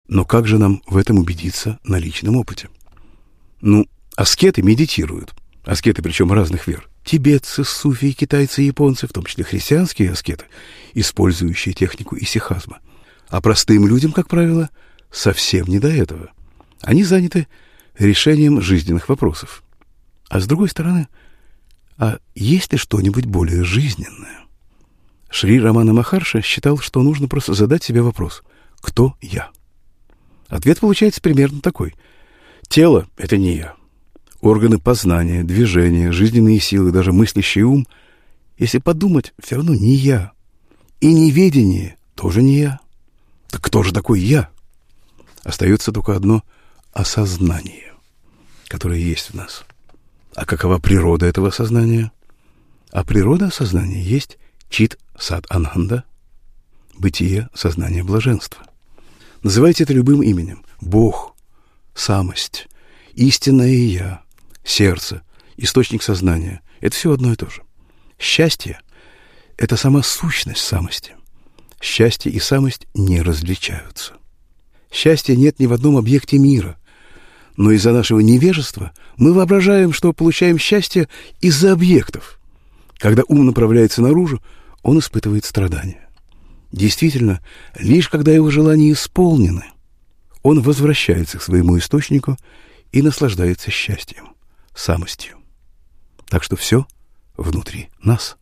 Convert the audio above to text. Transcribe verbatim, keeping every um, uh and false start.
Но как же нам в этом убедиться на личном опыте? Ну, аскеты медитируют. Аскеты, причем разных вер. Тибетцы, суфии, китайцы и японцы, в том числе христианские аскеты, использующие технику исихазма. А простым людям, как правило, совсем не до этого. Они заняты решением жизненных вопросов. А с другой стороны, а есть ли что-нибудь более жизненное? Шри Рамана Махарши считал, что нужно просто задать себе вопрос: «Кто я?» Ответ получается примерно такой: тело — это не я. Органы познания, движения, жизненные силы, даже мыслящий ум, если подумать, все равно не я. И неведение тоже не я. Так кто же такой я? Остается только одно — осознание, которое есть в нас. А какова природа этого сознания? А природа осознания есть чит сат ананда, бытие, сознание, блаженства. Называйте это любым именем: Бог, самость, истинное я, сердце, источник сознания — это все одно и то же. Счастье — это сама сущность самости. Счастье и самость не различаются. Счастья нет ни в одном объекте мира, но из-за нашего невежества мы воображаем, что получаем счастье из-за объектов. Когда ум направляется наружу, он испытывает страдания. Действительно, лишь когда его желания исполнены, он возвращается к своему источнику и наслаждается счастьем, самостью. Так что все внутри нас.